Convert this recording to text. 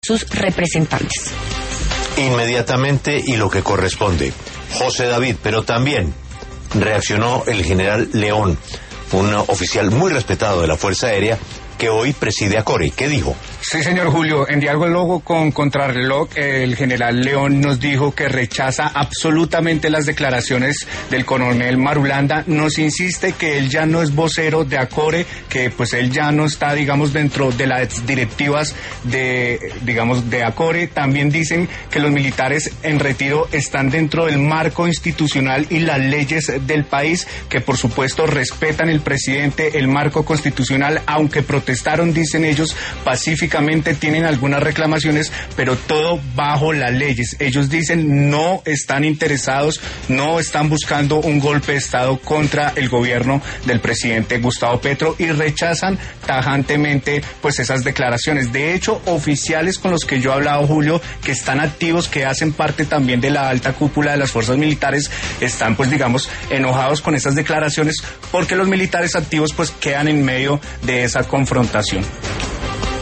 sus representantes. Inmediatamente, y lo que corresponde, José David, pero también reaccionó el general León, un oficial muy respetado de la Fuerza Aérea, que hoy preside ACORE. ¿Qué dijo? Sí, señor Julio, en diálogo con Contrarreloj, el general León nos dijo que rechaza absolutamente las declaraciones del coronel Marulanda. Nos insiste que él ya no es vocero de ACORE, que pues él ya no está, digamos, dentro de las directivas de ACORE. También dicen que los militares en retiro están dentro del marco institucional y las leyes del país, que por supuesto respetan el presidente, el marco constitucional, aunque protestaron, dicen ellos, pacíficamente, tienen algunas reclamaciones, pero todo bajo las leyes. Ellos dicen no están interesados, no están buscando un golpe de Estado contra el gobierno del presidente Gustavo Petro y rechazan tajantemente pues esas declaraciones. De hecho, oficiales con los que yo he hablado, Julio, que están activos, que hacen parte también de la alta cúpula de las fuerzas militares, están pues digamos enojados con esas declaraciones porque los militares activos pues quedan en medio de esa confrontación.